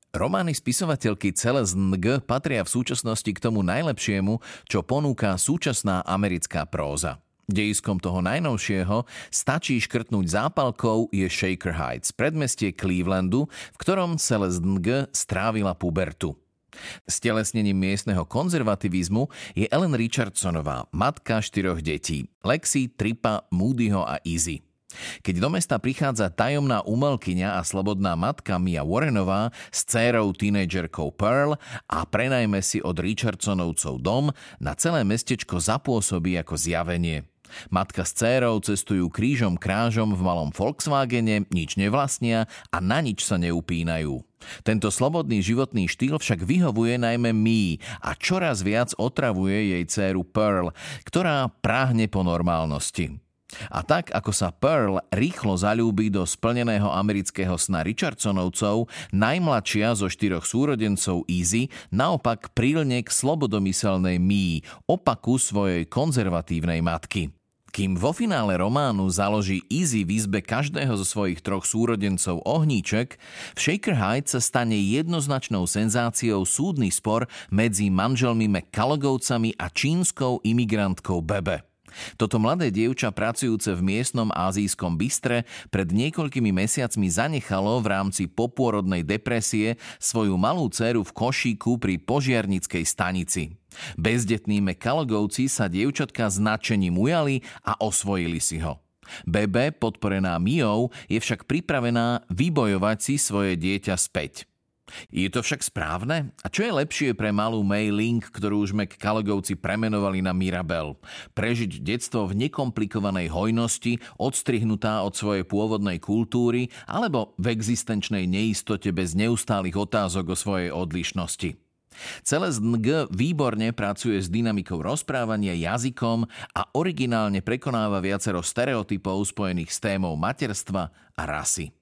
Romány spisovateľky Celeste Ng patria v súčasnosti k tomu najlepšiemu, čo ponúka súčasná americká próza. Dejiskom toho najnovšieho stačí škrtnúť zápalkou je Shaker Heights, predmestie Clevelandu, v ktorom Celeste Ng strávila pubertu. Stelesnením miestneho konzervativizmu je Ellen Richardsonová, matka 4 detí, Lexi, Trippa, Moodyho a Izzy. Keď do mesta prichádza tajomná umelkyňa a slobodná matka Mia Warrenová s dcérou tínedžerkou Pearl a prenajme si od Richardsonovcov dom, na celé mestečko zapôsobí ako zjavenie. Matka s dcérou cestujú krížom krážom v malom Volkswagene, nič nevlastnia a na nič sa neupínajú. Tento slobodný životný štýl však vyhovuje najmä Mii a čoraz viac otravuje jej dcéru Pearl, ktorá práhne po normálnosti. A tak, ako sa Pearl rýchlo zaľúbi do splneného amerického sna Richardsonovcov, najmladšia zo 4 súrodencov Izzy naopak prilne k slobodomyselnej Mii, opaku svojej konzervatívnej matky. Kým vo finále románu založí Izzy v izbe každého zo svojich 3 súrodencov ohníček, v Shaker Heights sa stane jednoznačnou senzáciou súdny spor medzi manželmi McCullogovcami a čínskou imigrantkou Bebe. Toto mladé dievča pracujúce v miestnom ázijskom bistre pred niekoľkými mesiacmi zanechalo v rámci popôrodnej depresie svoju malú dcéru v košíku pri požiarnickej stanici. Bezdetní McCullogovci sa dievčatka s nadšením ujali a osvojili si ho. Bebe, podporená Miou, je však pripravená vybojovať si svoje dieťa späť. Je to však správne? A čo je lepšie pre malú Mei Ling, ktorú už McCullogovci premenovali na Mirabel? Prežiť detstvo v nekomplikovanej hojnosti, odstrihnutá od svojej pôvodnej kultúry, alebo v existenčnej neistote bez neustálych otázok o svojej odlišnosti? Celeste Ng výborne pracuje s dynamikou rozprávania, jazykom a originálne prekonáva viacero stereotypov spojených s témou materstva a rasy.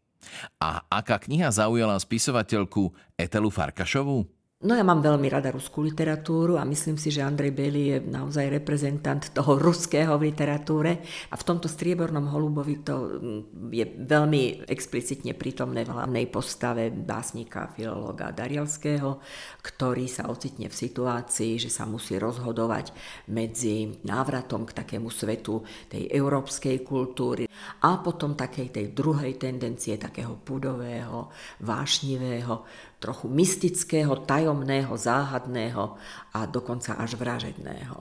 A aká kniha zaujala spisovateľku Etelu Farkašovú? No ja mám veľmi rada ruskú literatúru a myslím si, že Andrej Bely je naozaj reprezentant toho ruského v literatúre a v tomto Striebornom holubovi to je veľmi explicitne prítomné v hlavnej postave básnika, filológa Darialského, ktorý sa ocitne v situácii, že sa musí rozhodovať medzi návratom k takému svetu tej európskej kultúry a potom takej tej druhej tendencie, takého pudového, vášnivého, trochu mystického, tajomného, záhadného a dokonca až vražedného.